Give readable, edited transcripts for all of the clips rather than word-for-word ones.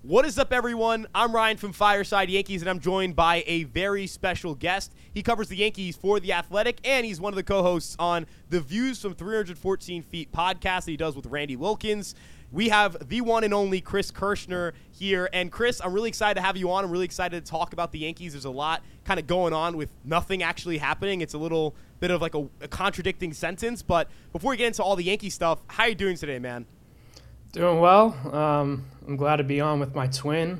What is up, everyone? I'm Ryan from Fireside Yankees, and I'm joined by a very special guest. He covers the Yankees for The Athletic, and he's one of the co-hosts on the Views from 314 Feet podcast that he does with Randy Wilkins. We have the one and only Chris Kirschner here. And Chris, I'm really excited to have you on. I'm really excited to talk about the Yankees. There's a lot kind of going on with nothing actually happening. It's a little bit of like a contradicting sentence. But before we get into all the Yankee stuff, how are you doing today, man? Doing well. I'm glad to be on with my twin.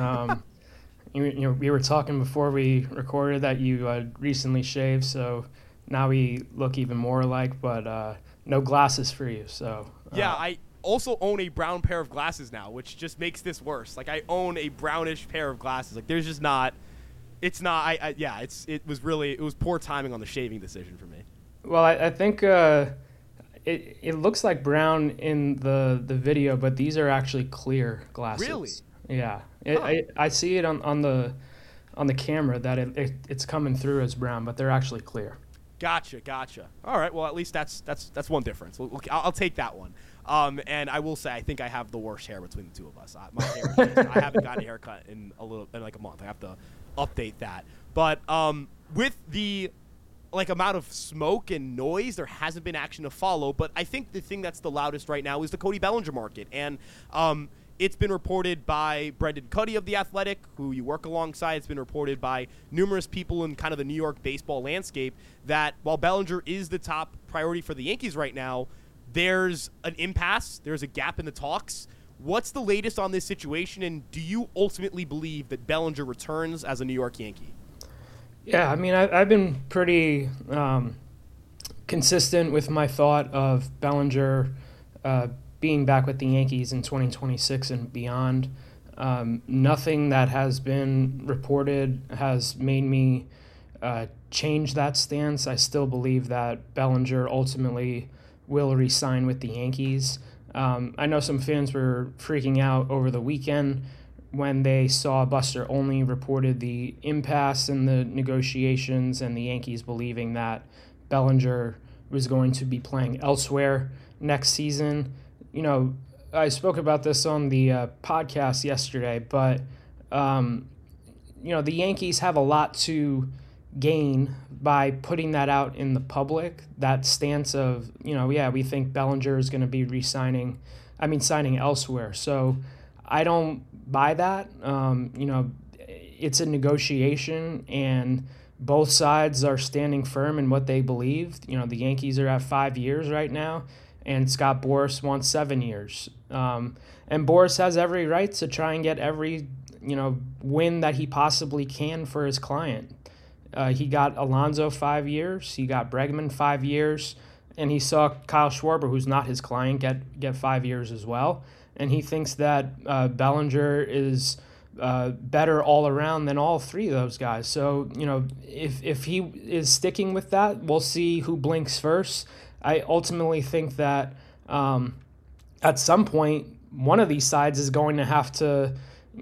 We were talking before we recorded that you recently shaved, so now we look even more alike, but no glasses for you. So yeah, I also own a brown pair of glasses now, which just makes this worse. Like, I own a brownish pair of glasses. Like, there's just not. It's not. It was poor timing on the shaving decision for me. Well, I think. It looks like brown in the video, but these are actually clear glasses. Really? Yeah. I see it on the camera that it's coming through as brown, but they're actually clear. Gotcha. All right. Well, at least that's one difference. I'll take that one. And I will say I think I have the worst hair between the two of us. My hair, I haven't gotten a haircut in like a month. I have to update that. But with the amount of smoke and noise, there hasn't been action to follow. But I think the thing that's the loudest right now is the Cody Bellinger market. And it's been reported by Brendan Cuddy of The Athletic, who you work alongside. It's been reported by numerous people in kind of the New York baseball landscape that while Bellinger is the top priority for the Yankees right now, there's an impasse. There's a gap in the talks. What's the latest on this situation? And do you ultimately believe that Bellinger returns as a New York Yankee? Yeah, I mean, I've been pretty consistent with my thought of Bellinger being back with the Yankees in 2026 and beyond. Nothing that has been reported has made me change that stance. I still believe that Bellinger ultimately will re-sign with the Yankees. I know some fans were freaking out over the weekend when they saw Buster Olney reported the impasse in the negotiations and the Yankees believing that Bellinger was going to be playing elsewhere next season. You know, I spoke about this on the podcast yesterday, but, the Yankees have a lot to gain by putting that out in the public, that stance of, we think Bellinger is going to be signing elsewhere. So I don't buy that. It's a negotiation, and both sides are standing firm in what they believe. The Yankees are at 5 years right now, and Scott Boras wants 7 years. And Boras has every right to try and get every, win that he possibly can for his client. He got Alonso 5 years. He got Bregman 5 years. And he saw Kyle Schwarber, who's not his client, get 5 years as well. And he thinks that Bellinger is better all around than all three of those guys. So, if he is sticking with that, we'll see who blinks first. I ultimately think that at some point, one of these sides is going to have to,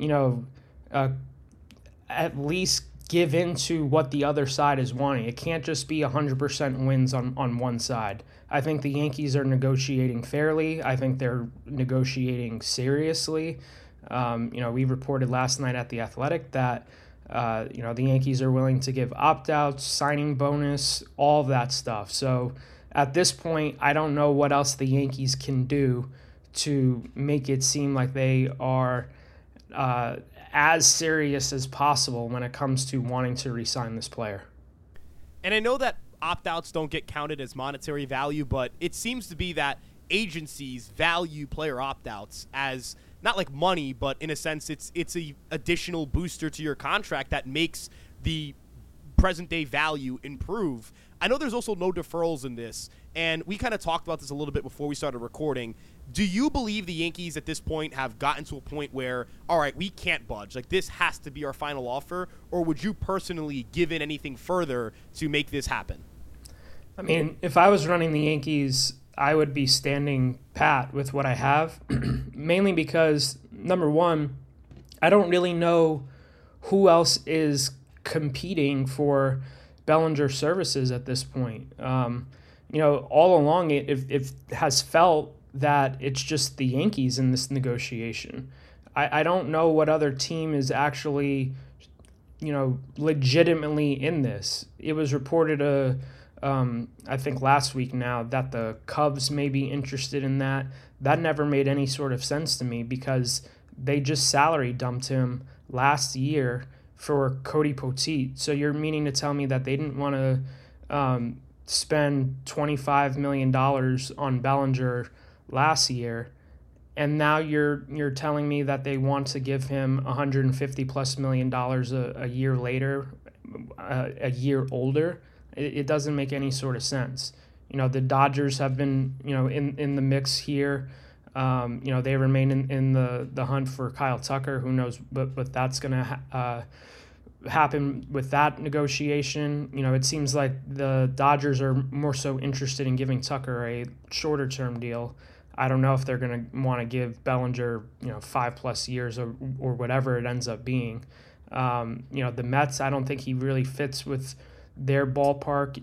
at least give into what the other side is wanting. It can't just be 100% wins on one side. I think the Yankees are negotiating fairly. I think they're negotiating seriously. We reported last night at The Athletic that, the Yankees are willing to give opt-outs, signing bonus, all of that stuff. So at this point, I don't know what else the Yankees can do to make it seem like they are as serious as possible when it comes to wanting to re-sign this player. And I know that opt-outs don't get counted as monetary value, but it seems to be that agencies value player opt-outs as not like money, but in a sense it's a additional booster to your contract that makes the present-day value improve. I know there's also no deferrals in this, and we kind of talked about this a little bit before we started recording. Do you believe the Yankees at this point have gotten to a point where, all right, we can't budge, like this has to be our final offer, or would you personally give in anything further to make this happen? I mean, if I was running the Yankees, I would be standing pat with what I have, mainly because, number one, I don't really know who else is competing for Bellinger services at this point. All along it has felt that it's just the Yankees in this negotiation. I don't know what other team is actually, legitimately in this. It was reported, I think last week now, that the Cubs may be interested in that. That never made any sort of sense to me because they just salary dumped him last year for Cody Poteet. So you're meaning to tell me that they didn't want to spend $25 million on Bellinger last year, and now you're telling me that they want to give him $150+ million a year later, a year older? It doesn't make any sort of sense. The Dodgers have been in the mix here. They remain in the hunt for Kyle Tucker. Who knows what that's going to happen with that negotiation. It seems like the Dodgers are more so interested in giving Tucker a shorter term deal. I don't know if they're going to want to give Bellinger 5+ years or whatever it ends up being. The Mets, I don't think he really fits with their ballpark.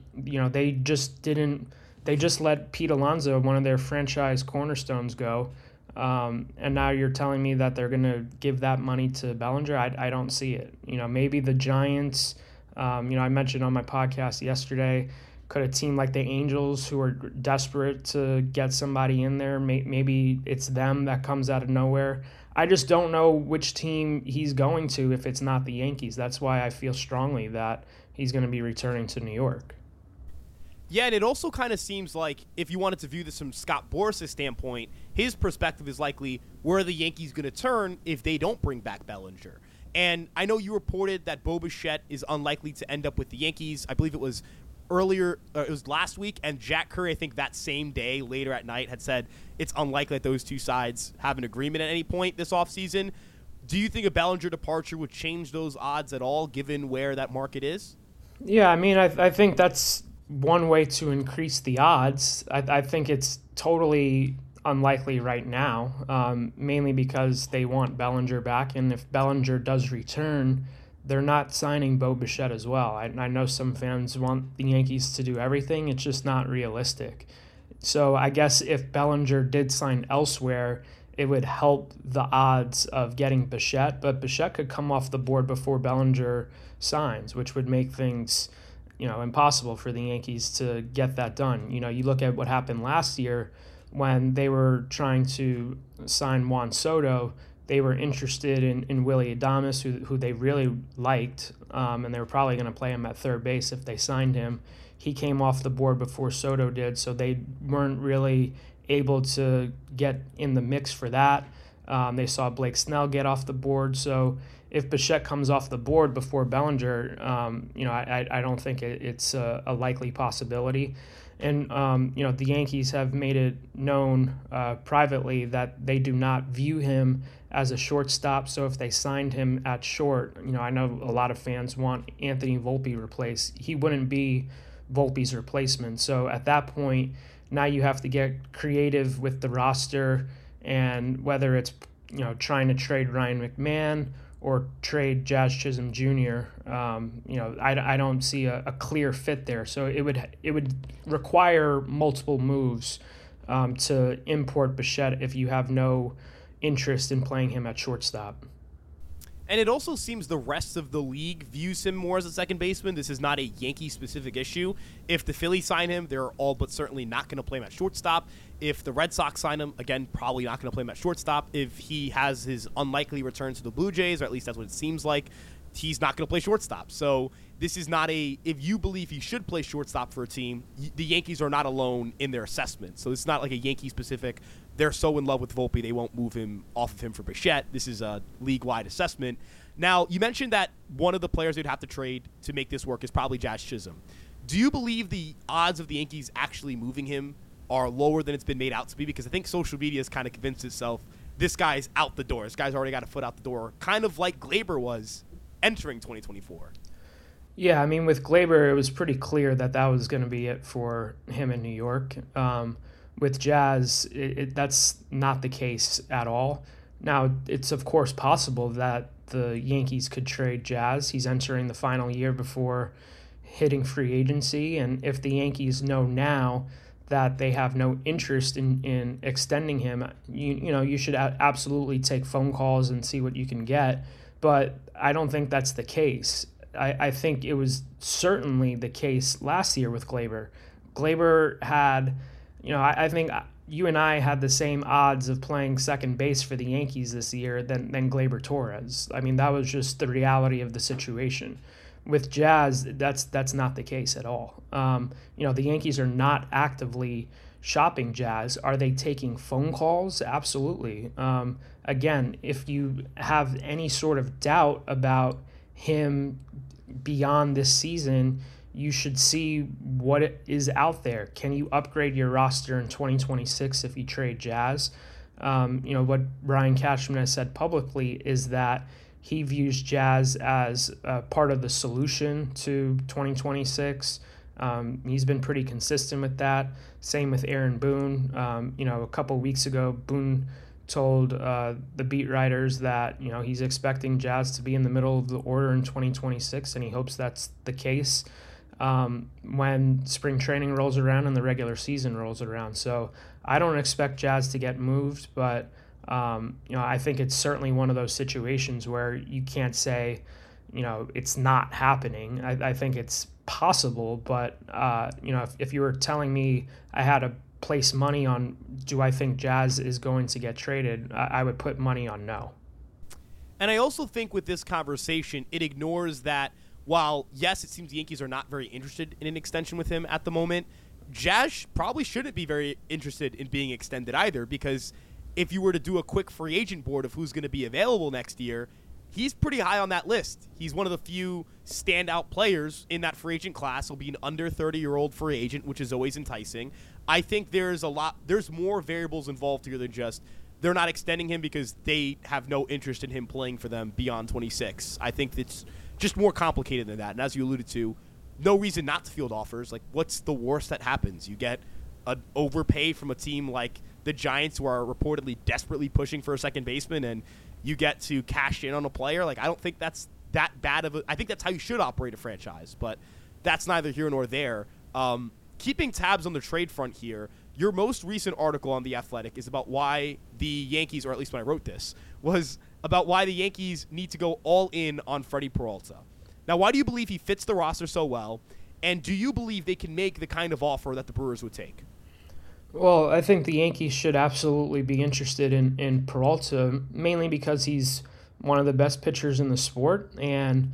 They just let Pete Alonso, one of their franchise cornerstones, go. And now you're telling me that they're going to give that money to Bellinger? I don't see it. Maybe the Giants, I mentioned on my podcast yesterday, could a team like the Angels, who are desperate to get somebody in there, maybe it's them that comes out of nowhere. I just don't know which team he's going to if it's not the Yankees. That's why I feel strongly that he's going to be returning to New York. Yeah, and it also kind of seems like, if you wanted to view this from Scott Boras' standpoint, his perspective is likely, where are the Yankees going to turn if they don't bring back Bellinger? And I know you reported that Bo Bichette is unlikely to end up with the Yankees. I believe it was last week, and Jack Curry, I think that same day, later at night, had said it's unlikely that those two sides have an agreement at any point this offseason. Do you think a Bellinger departure would change those odds at all, given where that market is? Yeah, I think that's one way to increase the odds. I think it's totally unlikely right now, mainly because they want Bellinger back, and if Bellinger does return, they're not signing Bo Bichette as well. I know some fans want the Yankees to do everything. It's just not realistic. So I guess if Bellinger did sign elsewhere, it would help the odds of getting Bichette, but Bichette could come off the board before Bellinger signs, which would make things impossible for the Yankees to get that done. You look at what happened last year when they were trying to sign Juan Soto. They were interested in Willy Adames, who they really liked, and they were probably going to play him at third base if they signed him. He came off the board before Soto did, so they weren't really able to get in the mix for that. They saw Blake Snell get off the board, so if Bichette comes off the board before Bellinger, I don't think it's a likely possibility. And, the Yankees have made it known privately that they do not view him as a shortstop. So if they signed him at short, I know a lot of fans want Anthony Volpe replaced. He wouldn't be Volpe's replacement. So at that point, now you have to get creative with the roster, and whether it's, trying to trade Ryan McMahon or trade Jazz Chisholm Jr., I don't see a clear fit there. So it would require multiple moves to import Bichette if you have no interest in playing him at shortstop. And it also seems the rest of the league views him more as a second baseman. This is not a Yankee-specific issue. If the Phillies sign him, they're all but certainly not going to play him at shortstop. If the Red Sox sign him, again, probably not going to play him at shortstop. If he has his unlikely return to the Blue Jays, or at least that's what it seems like, he's not going to play shortstop. So this is not if you believe he should play shortstop for a team, the Yankees are not alone in their assessment. So it's not like a Yankee-specific, they're so in love with Volpe, they won't move him off of him for Bichette. This is a league-wide assessment. Now, you mentioned that one of the players they'd have to trade to make this work is probably Jazz Chisholm. Do you believe the odds of the Yankees actually moving him are lower than it's been made out to be? Because I think social media has kind of convinced itself this guy's out the door. This guy's already got a foot out the door, kind of like Gleyber was entering 2024. Yeah, with Gleyber, it was pretty clear that was going to be it for him in New York. With Jazz, that's not the case at all. Now, it's of course possible that the Yankees could trade Jazz. He's entering the final year before hitting free agency, and if the Yankees know now that they have no interest in extending him, you should absolutely take phone calls and see what you can get. But I don't think that's the case. I think it was certainly the case last year with Gleyber. Gleyber had, I think you and I had the same odds of playing second base for the Yankees this year than Gleyber Torres. I mean, that was just the reality of the situation. With Jazz, that's not the case at all. The Yankees are not actively shopping Jazz. Are they taking phone calls? Absolutely. Again, if you have any sort of doubt about him beyond this season, you should see what is out there. Can you upgrade your roster in 2026 if you trade Jazz? What Brian Cashman has said publicly is that he views Jazz as part of the solution to 2026. He's been pretty consistent with that. Same with Aaron Boone. A couple weeks ago, Boone told the beat writers that he's expecting Jazz to be in the middle of the order in 2026, and he hopes that's the case when spring training rolls around and the regular season rolls around. So I don't expect Jazz to get moved, but I think it's certainly one of those situations where you can't say, it's not happening. I think it's possible, but if you were telling me I had to place money on, do I think Jazz is going to get traded, I would put money on no. And I also think with this conversation, it ignores that while, yes, it seems the Yankees are not very interested in an extension with him at the moment, Jazz probably shouldn't be very interested in being extended either, because if you were to do a quick free agent board of who's going to be available next year, he's pretty high on that list. He's one of the few standout players in that free agent class. He'll be an under 30-year-old free agent, which is always enticing. I think there's more variables involved here than just they're not extending him because they have no interest in him playing for them beyond 26. I think it's just more complicated than that. And as you alluded to, no reason not to field offers. Like, what's the worst that happens? You get an overpay from a team like the Giants, who are reportedly desperately pushing for a second baseman, and you get to cash in on a player. Like, I don't think that's that bad of a – I think that's how you should operate a franchise, but that's neither here nor there. Keeping tabs on the trade front here, your most recent article on The Athletic is about why the Yankees, or at least when I wrote this, was about why the Yankees need to go all in on Freddie Peralta. Now, why do you believe he fits the roster so well, and do you believe they can make the kind of offer that the Brewers would take? Well, I think the Yankees should absolutely be interested in Peralta, mainly because he's one of the best pitchers in the sport, and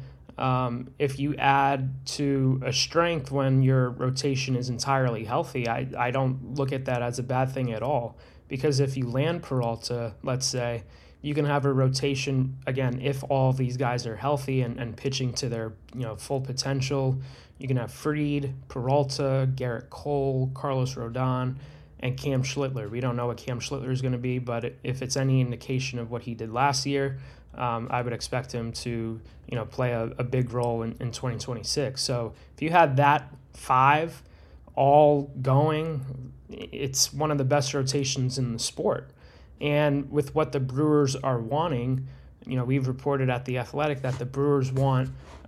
if you add to a strength when your rotation is entirely healthy, I don't look at that as a bad thing at all, because if you land Peralta, let's say, you can have a rotation, again, if all these guys are healthy and pitching to their full potential. You can have Fried, Peralta, Garrett Cole, Carlos Rodon, and Cam Schlittler. We don't know what Cam Schlittler is going to be, but if it's any indication of what he did last year, I would expect him to play a big role in 2026. So if you had that five all going, it's one of the best rotations in the sport. And with what the Brewers are wanting, we've reported at The Athletic that the Brewers want,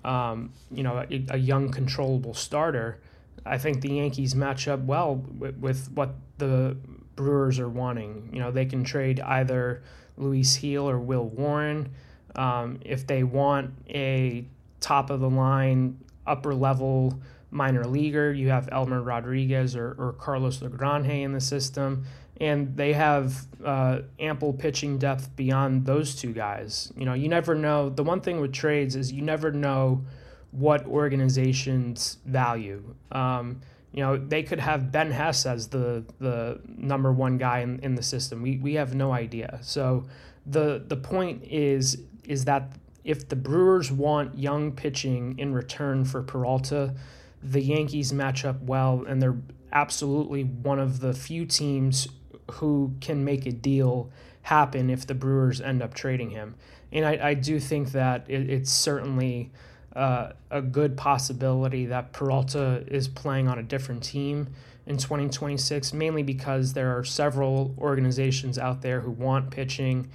a young, controllable starter. I think the Yankees match up well with what the Brewers are wanting. They can trade either Luis Gil or Will Warren. If they want a top-of-the-line, upper-level minor leaguer, you have Elmer Rodriguez or Carlos Legrande in the system. And they have ample pitching depth beyond those two guys. You never know. The one thing with trades is you never know what organizations value. They could have Ben Hess as the number one guy in the system. We have no idea. So the point is that if the Brewers want young pitching in return for Peralta, the Yankees match up well, and they're absolutely one of the few teams who can make a deal happen if the Brewers end up trading him. And I do think that it's certainly a good possibility that Peralta is playing on a different team in 2026, mainly because there are several organizations out there who want pitching.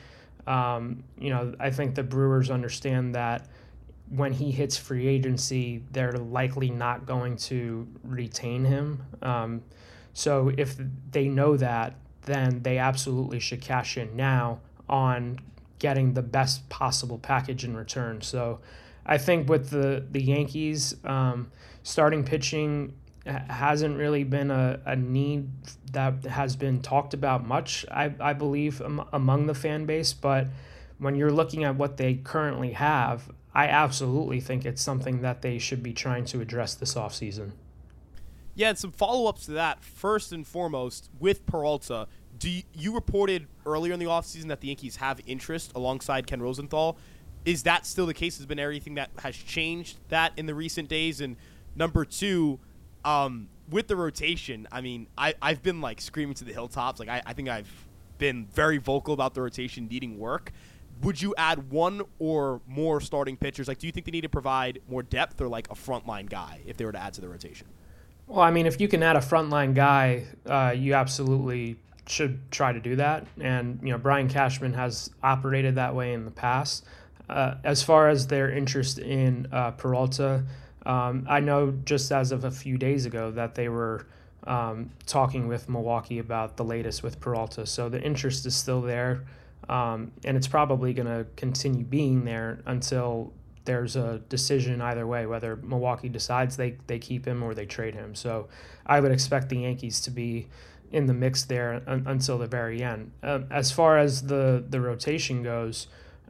I think the Brewers understand that when he hits free agency, they're likely not going to retain him. So if they know that, then they absolutely should cash in now on getting the best possible package in return. So I think with the Yankees, starting pitching hasn't really been a need that has been talked about much, I believe, among the fan base. But when you're looking at what they currently have, I absolutely think it's something that they should be trying to address this offseason. Yeah, and some follow-ups to that. First and foremost, with Peralta, you reported earlier in the offseason that the Yankees have interest alongside Ken Rosenthal. Is that still the case? Has been anything that has changed that in the recent days? And number two, with the rotation, I mean, I've been like screaming to the hilltops. Like I think I've been very vocal about the rotation needing work. Would you add one or more starting pitchers? Like, do you think they need to provide more depth or like a frontline guy if they were to add to the rotation? Well, I mean, if you can add a frontline guy, you absolutely should try to do that. And, Brian Cashman has operated that way in the past. As far as their interest in Peralta, I know just as of a few days ago that they were talking with Milwaukee about the latest with Peralta. So the interest is still there. And it's probably going to continue being there until there's a decision either way, whether Milwaukee decides they keep him or they trade him. So I would expect the Yankees to be in the mix there until the very end. As far as the rotation goes,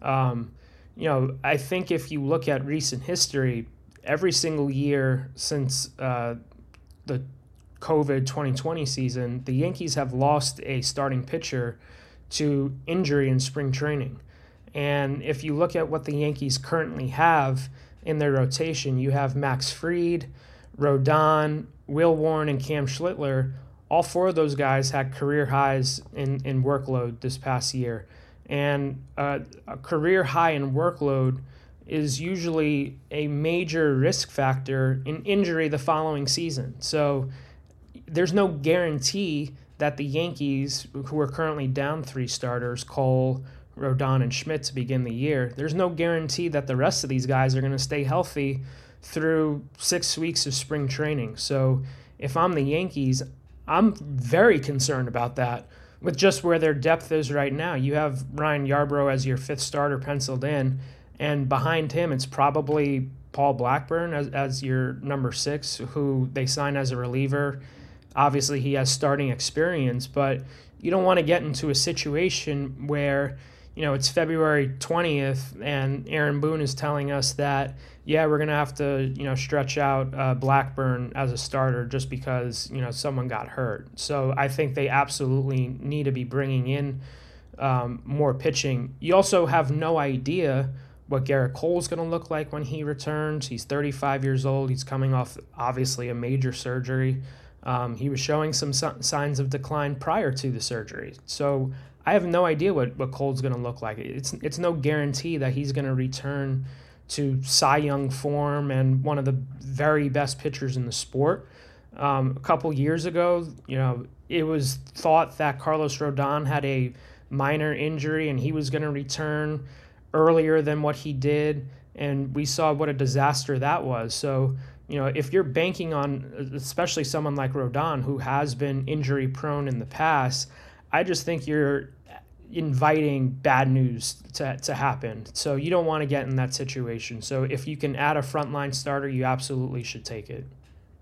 I think if you look at recent history, every single year since the COVID 2020 season, the Yankees have lost a starting pitcher to injury in spring training. And if you look at what the Yankees currently have in their rotation, you have Max Fried, Rodon, Will Warren, and Cam Schlittler. All four of those guys had career highs in workload this past year. And a career high in workload is usually a major risk factor in injury the following season. So there's no guarantee that the Yankees, who are currently down 3 starters, Cole, Rodon, and Schmidt to begin the year, there's no guarantee that the rest of these guys are going to stay healthy through 6 weeks of spring training. So if I'm the Yankees, I'm very concerned about that with just where their depth is right now. You have Ryan Yarbrough as your 5th starter penciled in, and behind him it's probably Paul Blackburn as your number 6, who they signed as a reliever. Obviously, he has starting experience, but you don't want to get into a situation where, it's February 20th and Aaron Boone is telling us that, we're going to have to, stretch out Blackburn as a starter just because, someone got hurt. So I think they absolutely need to be bringing in more pitching. You also have no idea what Garrett Cole's going to look like when he returns. He's 35 years old. He's coming off, obviously, a major surgery. He was showing some signs of decline prior to the surgery. So I have no idea what Cole's going to look like. It's no guarantee that he's going to return to Cy Young form and one of the very best pitchers in the sport. A couple years ago, it was thought that Carlos Rodon had a minor injury and he was going to return earlier than what he did, and we saw what a disaster that was. So, if you're banking on, especially someone like Rodon, who has been injury prone in the past, I just think you're inviting bad news to happen. So you don't want to get in that situation. So if you can add a frontline starter, you absolutely should take it.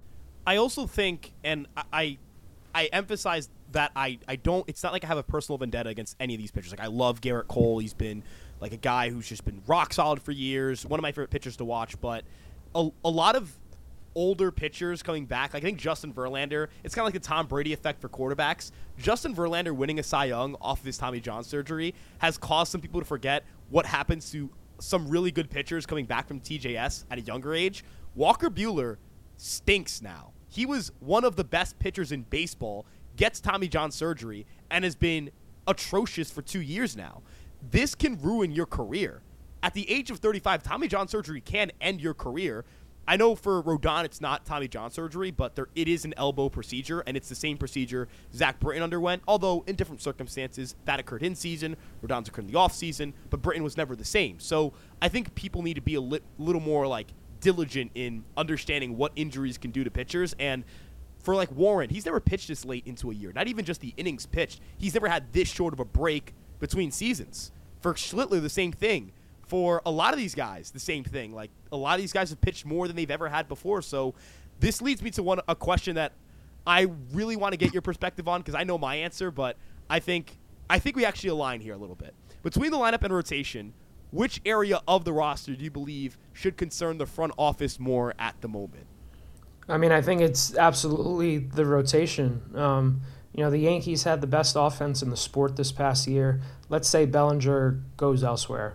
I also think, and I emphasize that I don't, it's not like I have a personal vendetta against any of these pitchers. Like, I love Garrett Cole. He's been like a guy who's just been rock solid for years. One of my favorite pitchers to watch, but a lot of older pitchers coming back, like I think Justin Verlander, it's kind of like the Tom Brady effect for quarterbacks. Justin Verlander winning a Cy Young off of his Tommy John surgery has caused some people to forget what happens to some really good pitchers coming back from TJS at a younger age. Walker Buehler stinks now. He was one of the best pitchers in baseball, gets Tommy John surgery, and has been atrocious for 2 years now. This can ruin your career. At the age of 35, Tommy John surgery can end your career. I know for Rodon it's not Tommy John surgery, but it is an elbow procedure, and it's the same procedure Zach Britton underwent, although in different circumstances. That occurred in season, Rodon's occurred in the off season, but Britton was never the same. So I think people need to be a little more like diligent in understanding what injuries can do to pitchers. And For like Warren, he's never pitched this late into a year. Not even just the innings pitched. He's never had this short of a break between seasons. For Schlittler, the same thing. For a lot of these guys, the same thing. Like, a lot of these guys have pitched more than they've ever had before. So this leads me to a question that I really want to get your perspective on, because I know my answer, but I think we actually align here a little bit. Between the lineup and rotation, which area of the roster do you believe should concern the front office more at the moment? I mean, I think it's absolutely the rotation. The Yankees had the best offense in the sport this past year. Let's say Bellinger goes elsewhere.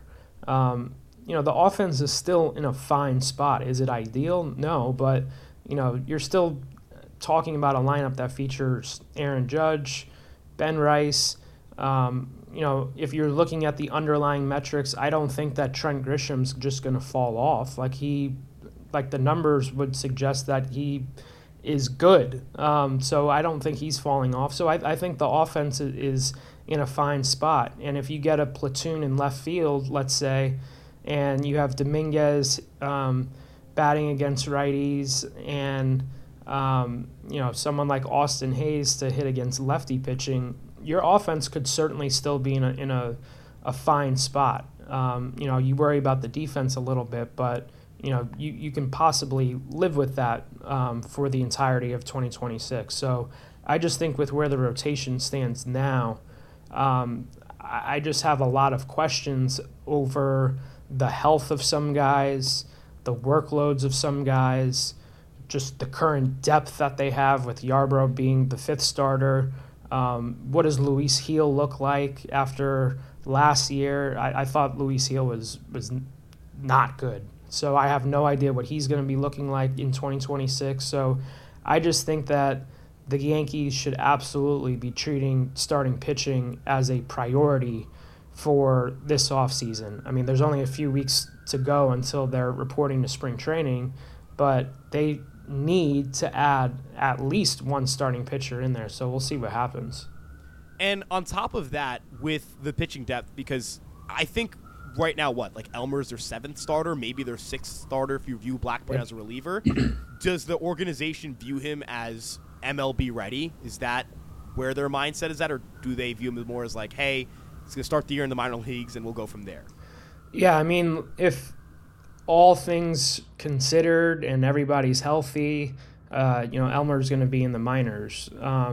The offense is still in a fine spot. Is it ideal? No, but, you're still talking about a lineup that features Aaron Judge, Ben Rice. If you're looking at the underlying metrics, I don't think that Trent Grisham's just going to fall off. The numbers would suggest that he is good. So I don't think he's falling off. So I think the offense is in a fine spot. And if you get a platoon in left field, let's say, and you have Dominguez batting against righties and, someone like Austin Hayes to hit against lefty pitching, your offense could certainly still be in a fine spot. You worry about the defense a little bit, but you can possibly live with that for the entirety of 2026. So I just think with where the rotation stands now, I just have a lot of questions over the health of some guys, the workloads of some guys, just the current depth that they have with Yarbrough being the fifth starter. What does Luis Gil look like after last year? I thought Luis Gil was not good. So I have no idea what he's going to be looking like in 2026. So I just think that the Yankees should absolutely be treating starting pitching as a priority for this offseason. I mean, there's only a few weeks to go until they're reporting to spring training, but they need to add at least one starting pitcher in there. So we'll see what happens. And on top of that, with the pitching depth, because I think right now, Elmer's their seventh starter, maybe their sixth starter if you view Blackburn as a reliever. Does the organization view him as MLB ready? Is that where their mindset is at, or do they view him more as like, hey, he's going to start the year in the minor leagues and we'll go from there? Yeah, I mean, if all things considered and everybody's healthy, Elmer's going to be in the minors.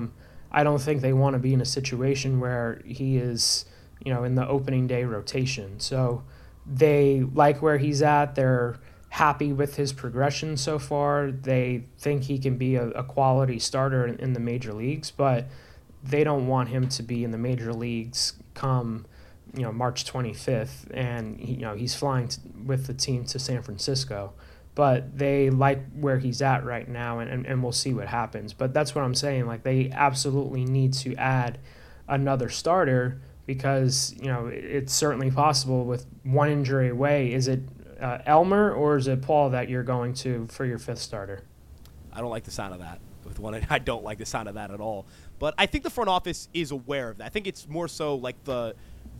I don't think they want to be in a situation where he is in the opening day rotation. So they like where he's at. They're happy with his progression so far. They think he can be a quality starter in the major leagues, but they don't want him to be in the major leagues come March 25th, and he's flying with the team to San Francisco. But they like where he's at right now, and we'll see what happens. But that's what I'm saying. They absolutely need to add another starter, because it's certainly possible with one injury away. Is it Elmer or is it Paul that you're going to for your fifth starter? I don't like the sound of that. I don't like the sound of that at all. But I think the front office is aware of that. I think it's more so like the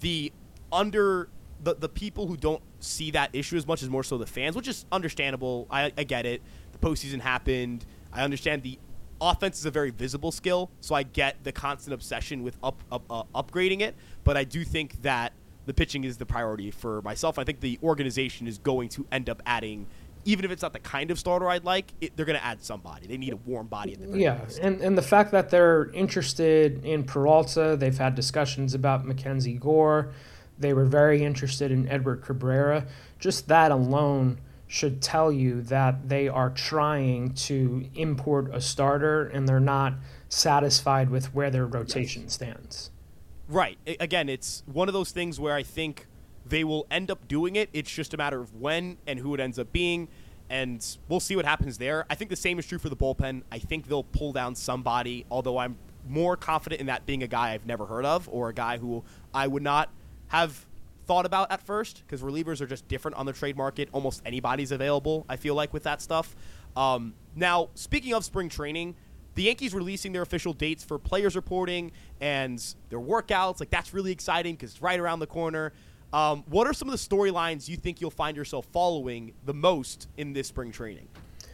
people who don't see that issue as much as more so the fans, which is understandable. I get it. The postseason happened. I understand the offense is a very visible skill, so I get the constant obsession with upgrading it. But I do think that the pitching is the priority for myself. I think the organization is going to end up adding, even if it's not the kind of starter I'd like, they're going to add somebody. They need a warm body at the very least. And the fact that they're interested in Peralta, they've had discussions about Mackenzie Gore. They were very interested in Edward Cabrera. Just that alone should tell you that they are trying to import a starter and they're not satisfied with where their rotation stands. Right. Again, it's one of those things where I think they will end up doing it. It's just a matter of when and who it ends up being, and we'll see what happens there. I think the same is true for the bullpen. I think they'll pull down somebody, although I'm more confident in that being a guy I've never heard of or a guy who I would not have thought about at first, because relievers are just different on the trade market. Almost anybody's available, I feel like, with that stuff. Now, speaking of spring training, the Yankees releasing their official dates for players reporting and their workouts. That's really exciting because it's right around the corner. What are some of the storylines you think you'll find yourself following the most in this spring training?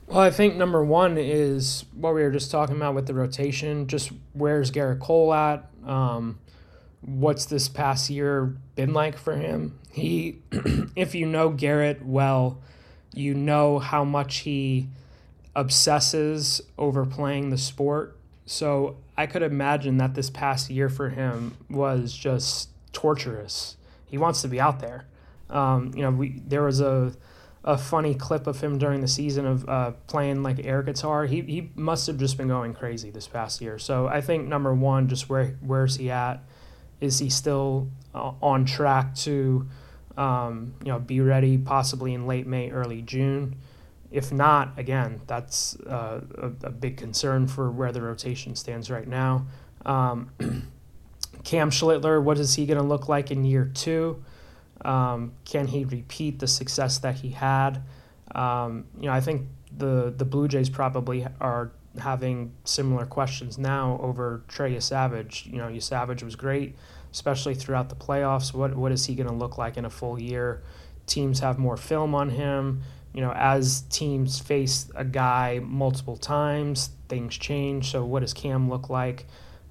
Well, I think number one is what we were just talking about with the rotation. Just where's Garrett Cole at? What's this past year been like for him? He, if you know Garrett well, you know how much he obsesses over playing the sport. So I could imagine that this past year for him was just torturous. He wants to be out there. There was a funny clip of him during the season of playing like air guitar. He must have just been going crazy this past year. So I think number one, just where's he at? Is he still on track to be ready possibly in late May, early June? If not, again, that's a big concern for where the rotation stands right now. Cam Schlittler, what is he going to look like in year two? Can he repeat the success that he had? I think the Blue Jays probably are having similar questions now over Trey Yesavage. Yesavage was great, especially throughout the playoffs. What is he going to look like in a full year? Teams have more film on him. As teams face a guy multiple times, things change. So what does Cam look like?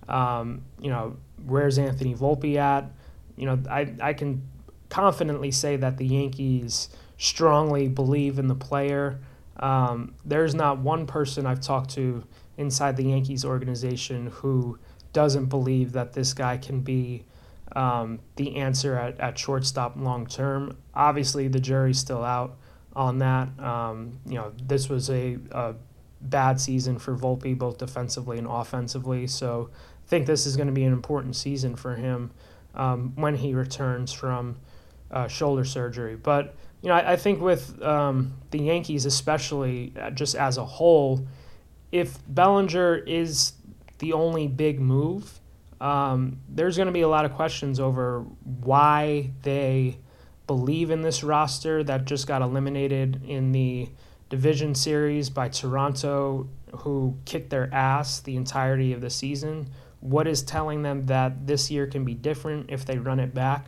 Where's Anthony Volpe at? I can confidently say that the Yankees strongly believe in the player. There's not one person I've talked to inside the Yankees organization who doesn't believe that this guy can be the answer at shortstop long term. Obviously, the jury's still out on that. This was a bad season for Volpe, both defensively and offensively. So I think this is going to be an important season for him when he returns from shoulder surgery. But I think with the Yankees, especially just as a whole, if Bellinger is the only big move, there's going to be a lot of questions over why they believe in this roster that just got eliminated in the division series by Toronto, who kicked their ass the entirety of the season. What is telling them that this year can be different if they run it back?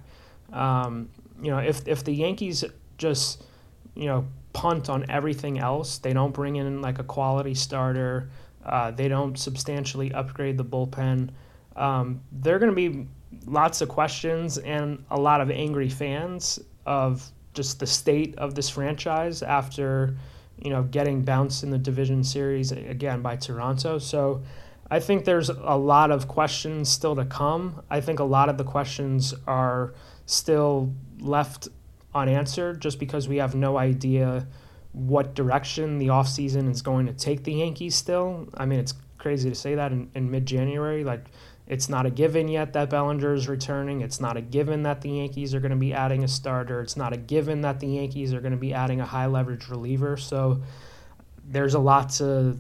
If the Yankees just, punt on everything else, they don't bring in like a quality starter, they don't substantially upgrade the bullpen, there are going to be lots of questions and a lot of angry fans of just the state of this franchise after, getting bounced in the division series again by Toronto. So I think there's a lot of questions still to come. I think a lot of the questions are still left unanswered just because we have no idea what direction the offseason is going to take the Yankees still. I mean, it's crazy to say that in mid-January. Like, it's not a given yet that Bellinger is returning. It's not a given that the Yankees are going to be adding a starter. It's not a given that the Yankees are going to be adding a high-leverage reliever. So there's a lot to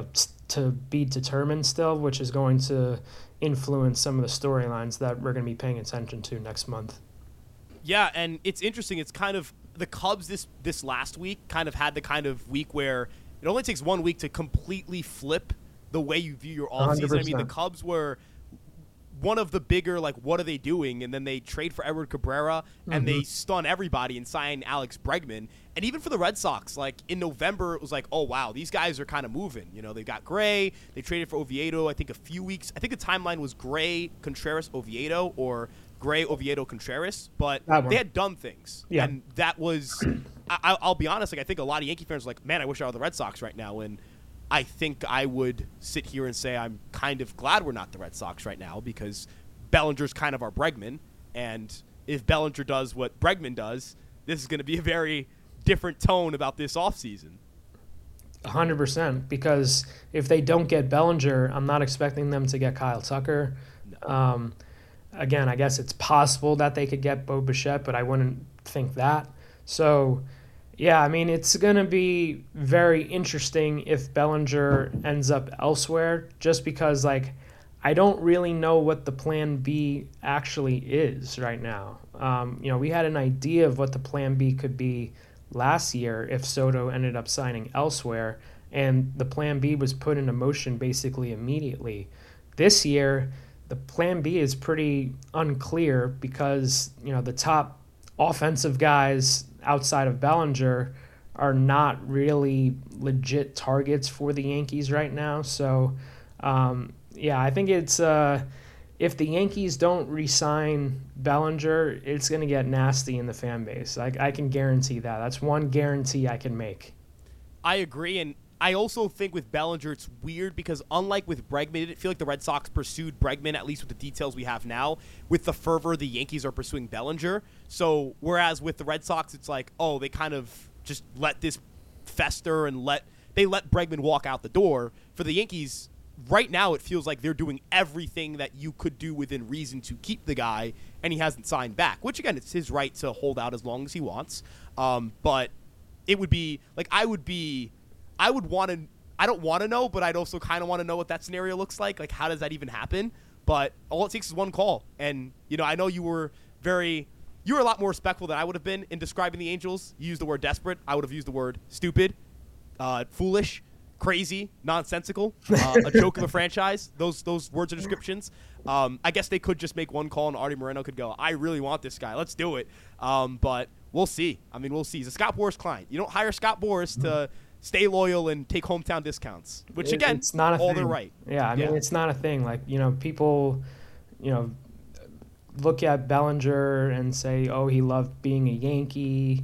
be determined still, which is going to influence some of the storylines that we're going to be paying attention to next month. Yeah, and it's interesting. It's kind of the Cubs this last week kind of had the kind of week where it only takes 1 week to completely flip the way you view your offseason. 100%. I mean, the Cubs were one of the bigger, like, what are they doing? And then they trade for Edward Cabrera, and they stun everybody and sign Alex Bregman. And even for the Red Sox, like, in November, it was like, oh, wow, these guys are kind of moving. They got Gray. They traded for Oviedo, I think, a few weeks. I think the timeline was Gray, Contreras, Oviedo, or Gray, Oviedo, Contreras. But they had done things. Yeah. And that was I'll be honest, like, I think a lot of Yankee fans are like, man, I wish I were the Red Sox right now. And I think I would sit here and say I'm kind of glad we're not the Red Sox right now because Bellinger's kind of our Bregman. And if Bellinger does what Bregman does, this is going to be a very different tone about this offseason. 100%, because if they don't get Bellinger, I'm not expecting them to get Kyle Tucker. No. Again, I guess it's possible that they could get Bo Bichette, but I wouldn't think that. So, yeah, I mean, it's going to be very interesting if Bellinger ends up elsewhere, just because, like, I don't really know what the plan B actually is right now. We had an idea of what the plan B could be last year if Soto ended up signing elsewhere, and the plan B was put into motion basically immediately. This year, the plan B is pretty unclear because, the top offensive guys outside of Bellinger are not really legit targets for the Yankees right now. So, I think it's if the Yankees don't re-sign Bellinger, it's going to get nasty in the fan base. I can guarantee that. That's one guarantee I can make. I agree, and I also think with Bellinger, it's weird because unlike with Bregman, it didn't feel like the Red Sox pursued Bregman, at least with the details we have now, with the fervor the Yankees are pursuing Bellinger. So whereas with the Red Sox, it's like, oh, they kind of just let this fester and let Bregman walk out the door. For the Yankees, right now it feels like they're doing everything that you could do within reason to keep the guy, and he hasn't signed back, which, again, it's his right to hold out as long as he wants. But it would be like I don't want to know, but I'd also kind of want to know what that scenario looks like. Like, how does that even happen? But all it takes is one call. And, I know you were a lot more respectful than I would have been in describing the Angels. You used the word desperate. I would have used the word stupid, foolish, crazy, nonsensical, a joke of a franchise. Those words and descriptions. I guess they could just make one call and Artie Moreno could go, I really want this guy. Let's do it. But we'll see. We'll see. He's a Scott Boras client. You don't hire Scott Boras to stay loyal and take hometown discounts, which, again, it's not a all thing. They're right. Yeah, I mean, it's not a thing. Like, people, look at Bellinger and say, oh, he loved being a Yankee.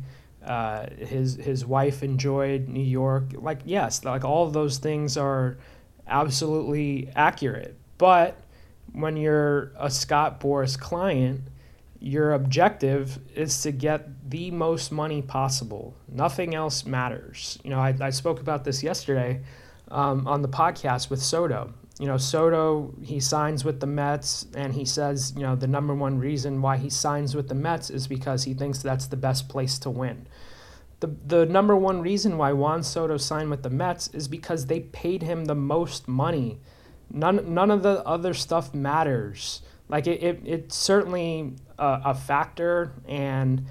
His wife enjoyed New York. Like, yes, like all of those things are absolutely accurate. But when you're a Scott Boras client, your objective is to get the most money possible. Nothing else matters. I spoke about this yesterday on the podcast with Soto. Soto, he signs with the Mets, and he says, the number one reason why he signs with the Mets is because he thinks that's the best place to win. The number one reason why Juan Soto signed with the Mets is because they paid him the most money. None of the other stuff matters. Like, it's certainly a factor, and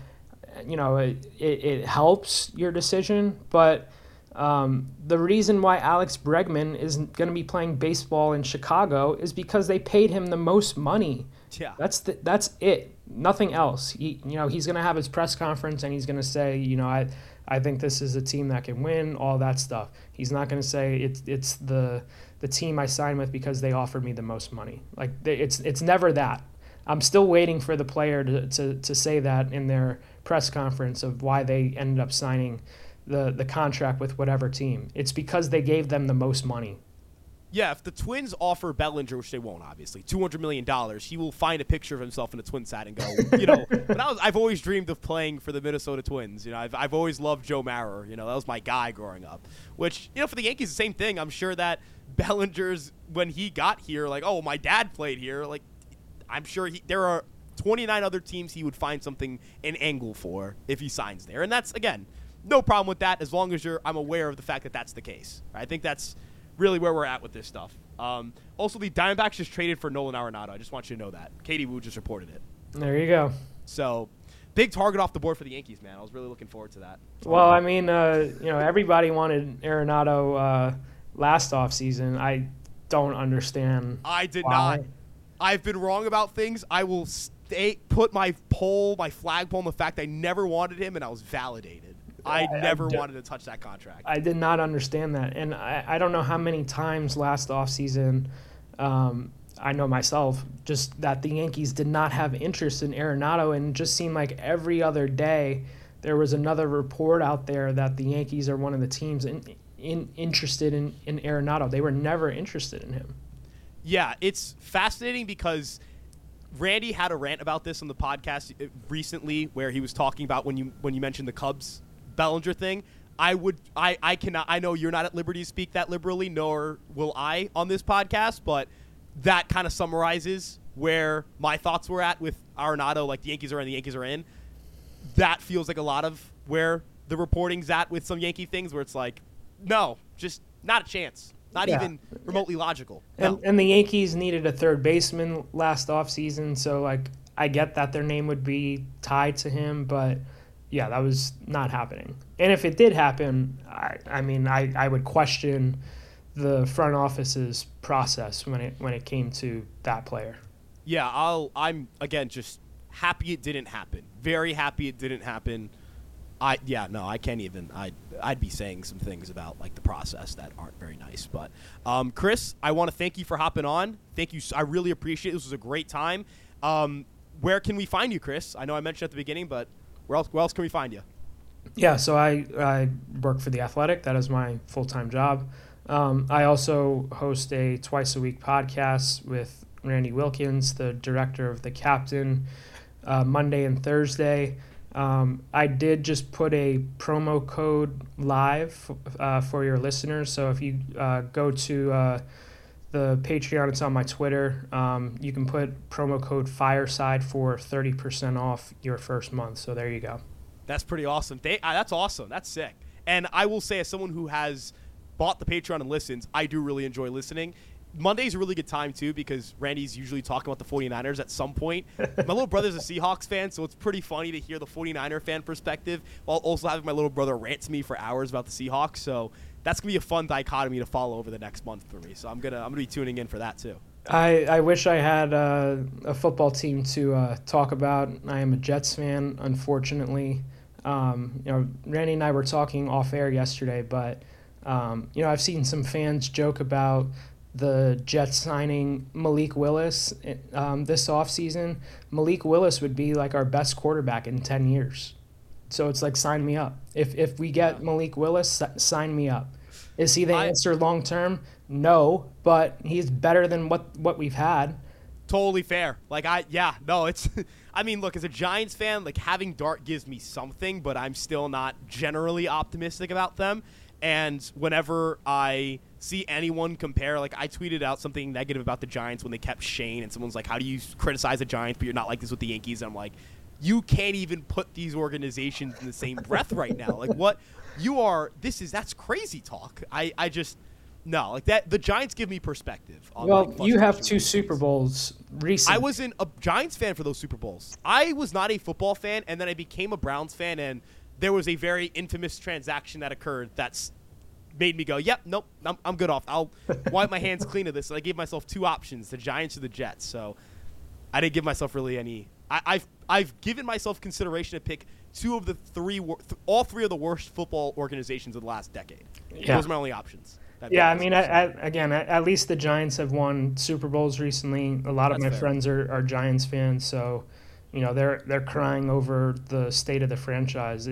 it helps your decision. But the reason why Alex Bregman is going to be playing baseball in Chicago is because they paid him the most money. Yeah, that's it. Nothing else. He's going to have his press conference and he's going to say, I think this is a team that can win. All that stuff. He's not going to say it's the team I signed with because they offered me the most money. Like, it's never that. I'm still waiting for the player to say that in their press conference of why they ended up signing the contract with whatever team. It's because they gave them the most money. Yeah, if the Twins offer Bellinger, which they won't, obviously, $200 million, he will find a picture of himself in a Twins hat and go, but I've always dreamed of playing for the Minnesota Twins. I've always loved Joe Mauer. That was my guy growing up. Which, for the Yankees, the same thing. I'm sure that Bellinger's, when he got here, like, oh, my dad played here. Like, I'm sure there are 29 other teams he would find something, an angle for if he signs there. And that's, again, no problem with that as long as I'm aware of the fact that that's the case. I think that's really where we're at with this stuff. Also, the Diamondbacks just traded for Nolan Arenado. I just want you to know that. Katie Wu just reported it. There you go. So, big target off the board for the Yankees, man. I was really looking forward to that. Well, I mean, everybody wanted Arenado last offseason. I don't understand. I did why. not. I've been wrong about things. I will put my flagpole on the fact I never wanted him, and I was validated. I never wanted to touch that contract. I did not understand that. And I don't know how many times last offseason, I know myself, just that the Yankees did not have interest in Arenado, and it just seemed like every other day there was another report out there that the Yankees are one of the teams interested in Arenado. They were never interested in him. Yeah, it's fascinating because Randy had a rant about this on the podcast recently where he was talking about when you mentioned the Cubs Bellinger thing. I know you're not at liberty to speak that liberally, nor will I on this podcast, but that kind of summarizes where my thoughts were at with Arenado, like the Yankees are in, the Yankees are in. That feels like a lot of where the reporting's at with some Yankee things where it's like, no, just not a chance. Not even remotely logical. No. And the Yankees needed a third baseman last offseason, so like I get that their name would be tied to him, but yeah, that was not happening. And if it did happen, I would question the front office's process when it came to that player. Yeah, I'm again just happy it didn't happen. Very happy it didn't happen. I can't even. I'd be saying some things about like the process that aren't very nice. But Chris, I want to thank you for hopping on. Thank you. I really appreciate it. This was a great time. Where can we find you, Chris? I know I mentioned at the beginning, but where else can we find you? Yeah, so I work for The Athletic. That is my full-time job. I also host a twice-a-week podcast with Randy Wilkins, the director of The Captain, Monday and Thursday. I did just put a promo code live for your listeners. So if you go to the Patreon, it's on my Twitter. You can put promo code Fireside for 30% off your first month. So there you go. That's pretty awesome. That's awesome. That's sick. And I will say, as someone who has bought the Patreon and listens, I do really enjoy listening. Monday's a really good time, too, because Randy's usually talking about the 49ers at some point. My little brother's a Seahawks fan, so it's pretty funny to hear the 49er fan perspective while also having my little brother rant to me for hours about the Seahawks. So that's going to be a fun dichotomy to follow over the next month for me. So I'm gonna be tuning in for that, too. I wish I had a football team to talk about. I am a Jets fan, unfortunately. Randy and I were talking off air yesterday, but I've seen some fans joke about the Jets signing Malik Willis this offseason. Malik Willis would be like our best quarterback in 10 years. So it's like, sign me up. If we get Malik Willis, sign me up. Is he the answer long term? No, but he's better than what we've had. Totally fair. It's I mean, look, as a Giants fan, like, having Dart gives me something, but I'm still not generally optimistic about them. And whenever I see anyone compare, like, I tweeted out something negative about the Giants when they kept Shane, and someone's like, how do you criticize the Giants, but you're not like this with the Yankees? And I'm like, you can't even put these organizations in the same breath right now. Like, what you are, that's crazy talk. I just, no, like that. The Giants give me perspective. Well, you have 2 Super Bowls recently. I wasn't a Giants fan for those Super Bowls. I was not a football fan, and then I became a Browns fan, and there was a very infamous transaction that occurred that's made me go, yep, nope, I'm good off. I'll wipe my hands clean of this. And I gave myself 2 options, the Giants or the Jets. So I didn't give myself really any. I've given myself consideration to pick 2 of the 3, all 3 of the worst football organizations of the last decade. Yeah. Those are my only options. Yeah, I mean, at least the Giants have won Super Bowls recently. A lot of my friends are Giants fans, so they're crying over the state of the franchise.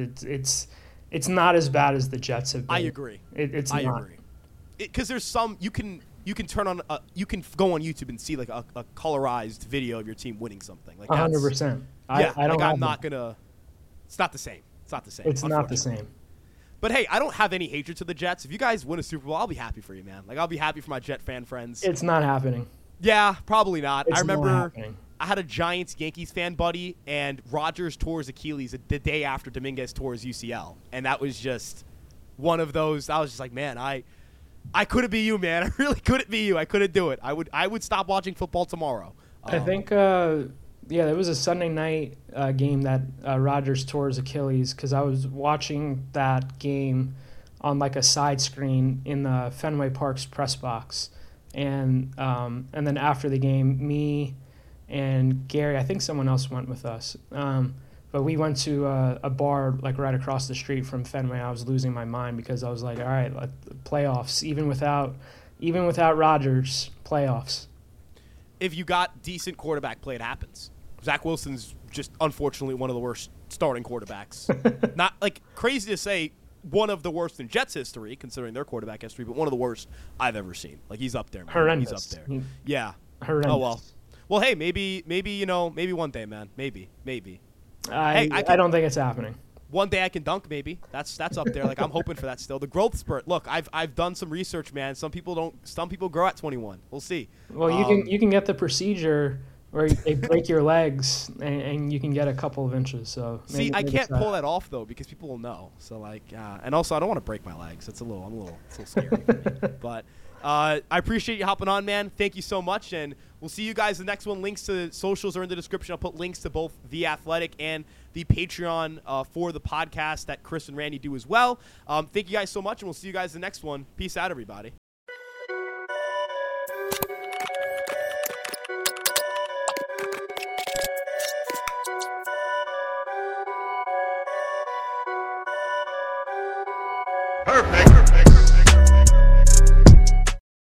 It's not as bad as the Jets have been. I agree. It's not. I agree. Because there's some you can turn on you can go on YouTube and see like a colorized video of your team winning something. Like 100%. Yeah, I don't. I'm not gonna. It's not the same. It's not the same. It's not the same. But hey, I don't have any hatred to the Jets. If you guys win a Super Bowl, I'll be happy for you, man. Like, I'll be happy for my Jet fan friends. It's not happening. Yeah, probably not. It's I remember not happening. I had a Giants-Yankees fan buddy, and Rodgers tore his Achilles the day after Dominguez tore his UCL. And that was just one of those. I was just like, man, I couldn't be you, man. I really couldn't be you. I couldn't do it. I would stop watching football tomorrow. I think, there was a Sunday night game that Rodgers tore his Achilles, because I was watching that game on like a side screen in the Fenway Park's press box. And then after the game, me and Gary, I think someone else went with us, but we went to a bar like right across the street from Fenway. I was losing my mind because I was like, all right, playoffs, even without Rodgers, playoffs. If you got decent quarterback play, it happens. Zach Wilson's just unfortunately one of the worst starting quarterbacks. Not like crazy to say one of the worst in Jets history, considering their quarterback history, but one of the worst I've ever seen. Like, he's up there, man. Horrendous. He's up there. Yeah. Horrendous. Oh well. Well, hey, maybe maybe one day, man. Maybe. I don't think it's happening. One day I can dunk, maybe. That's up there. Like, I'm hoping for that still. The growth spurt. Look, I've done some research, man. Some people don't. Some people grow at 21. We'll see. Well, you can get the procedure where they break your legs and you can get a couple of inches. So see, I can't pull that off though because people will know. So like, and also I don't want to break my legs. It's a little scary for me. But I appreciate you hopping on, man. Thank you so much, and we'll see you guys. The next one. Links to socials are in the description. I'll put links to both The Athletic and the Patreon for the podcast that Chris and Randy do as well. Thank you guys so much, and we'll see you guys in the next one. Peace out, everybody.